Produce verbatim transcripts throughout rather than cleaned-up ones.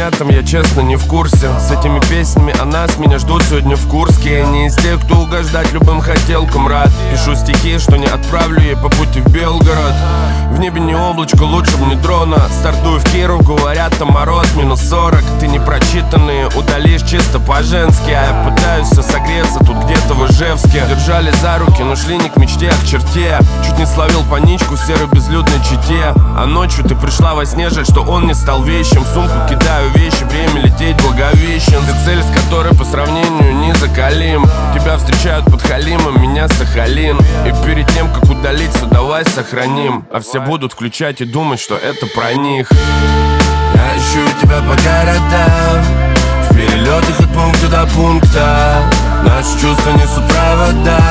этом я честно не в курсе. С этими песнями о нас меня ждут сегодня в Курске. Я не из тех, кто угождать любым хотелкам рад. Пишу стихи, что не отправлю ей по пути в Белгород. В небе не облачко, лучше б не дрона. Стартую в Киров, говорят, там мороз минус сорок. Ты непрочитанные удалишь чисто по-женски. А я пытаюсь все согреться тут где-то в Ижевске. Держали за руки, но шли не к мечте, а к черте. Чуть не словил паничку в серой безлюдной чите. А ночью ты пришла во сне, жаль, что он не стал вещим. Сумку кидаю вещи, время лететь Благовещен. Ты цель, с которой по сравнению не закалим. Тебя встречают под Халимом, меня Сахалин. И перед тем, как удалиться, давай сохраним. А все будут включать и думать, что это про них. Я ищу тебя по городам, в перелетах от пункта до пункта. Наши чувства несут провода,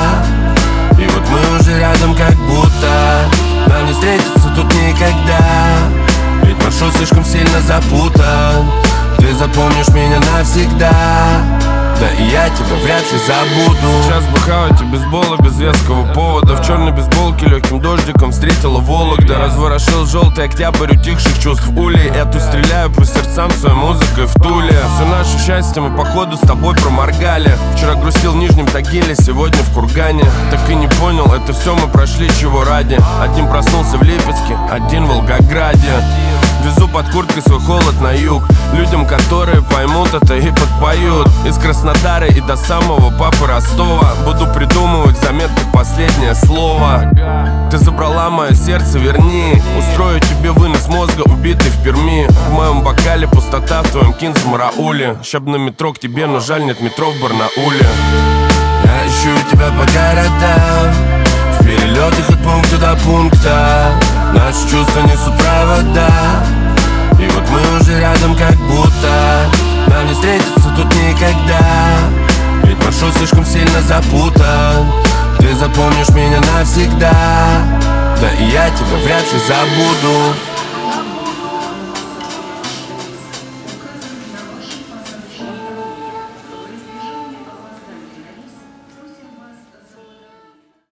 и вот мы уже рядом как будто. Нам не встретиться тут никогда, ведь маршрут слишком сильно запутан. Ты запомнишь меня навсегда, да и я тебя вряд ли забуду. Сейчас бухаю тебе без бола, без веского повода. В черной бейсболке легким дождиком встретила Вологда. Разворошил желтый октябрь утихших чувств улей. Эту стреляю по сердцам своей музыкой в Туле. Все наше счастье мы походу с тобой проморгали. Вчера грустил в Нижнем Тагиле, сегодня в Кургане. Так и не понял, это все мы прошли чего ради. Один проснулся в Липецке, один в Волгограде. Везу под курткой свой холод на юг. Людям, которые поймут это и подпоют. Из Краснодара и до самого папы Ростова буду придумывать в заметках последнее слово. Ты забрала мое сердце, верни. Устрою тебе вынос мозга, убитый в Перми. В моем бокале пустота, в твоем кинзмарауле. Щаб на метро к тебе, но жаль, нет метро в Барнауле. Я ищу тебя по городам, в перелетах от пункта до пункта. Наши чувства несут провода, и вот мы уже рядом как будто. Нам не встретиться тут никогда, ведь маршрут слишком сильно запутан. Ты запомнишь меня навсегда, да и я тебя вряд ли забуду.